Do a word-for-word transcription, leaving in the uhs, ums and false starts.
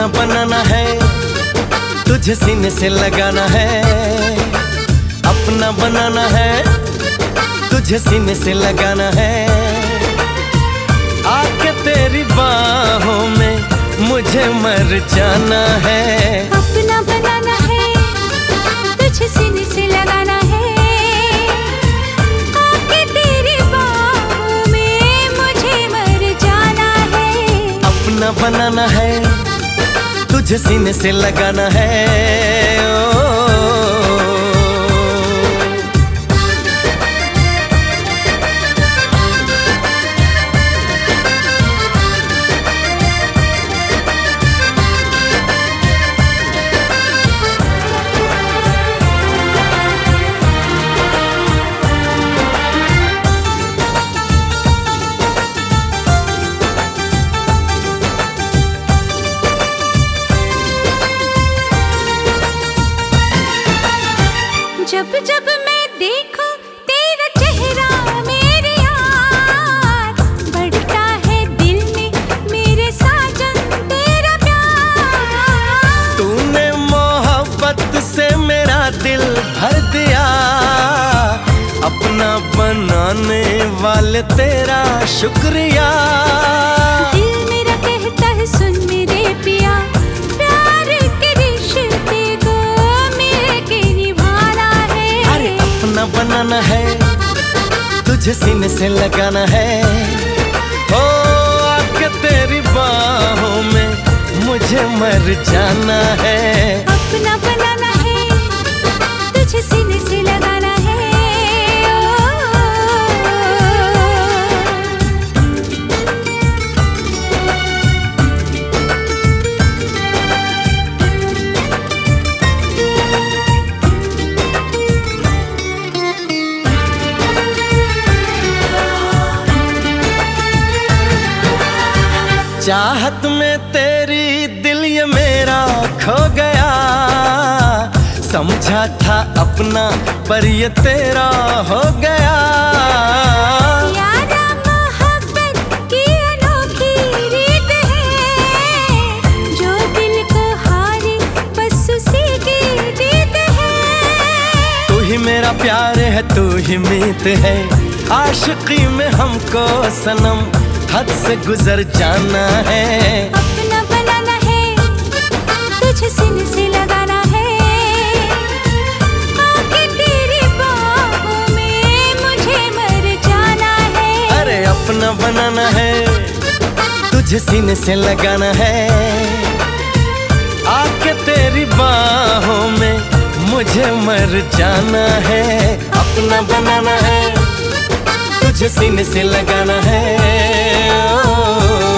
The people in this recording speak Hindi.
बनाना है, तुझे सीने से लगाना है। अपना बनाना है, तुझे सीने से लगाना है। आके तेरी बाहों में मुझे मर जाना है। अपना बनाना है, तुझे सीने से लगाना है। आके तेरी बाहों में मुझे मर जाना है। अपना बनाना है, तुझे सीने से लगाना है। ओ जब जब मैं देखूं तेरा चेहरा मेरे यार, बढ़ता है दिल में मेरे साजन तेरा प्यार। तूने मोहब्बत से मेरा दिल भर दिया, अपना बनाने वाले तेरा शुक्रिया। दिल मेरा कहता है सुन मेरे पिया, प्यार के रिश्ते को मिलके निभाना है। अरे अपना बनाना है, तुझे सीने से लगाना है। ओ आके तेरी बाहों में मुझे मर जाना है। अपना बनाना है, तुझे सीने से लगाना है। चाहत में तेरी दिल ये मेरा खो गया, समझा था अपना पर ये तेरा हो गया। यारा मोहब्बत की अनोखी रीत है, जो दिल को हारे बस उसी की जीत है। तू ही मेरा प्यार है, तू ही मीत है। आशिकी में हमको सनम हद से गुजर जाना है। अपना बनाना है, तुझे सीने से लगाना है। आके तेरी बाहों में मुझे मर जाना है। अरे अपना बनाना है, तुझे सीने से लगाना है। आके तेरी बाहों में मुझे मर जाना है। अपना बनाना है, तुझे सीने से लगाना है। ओ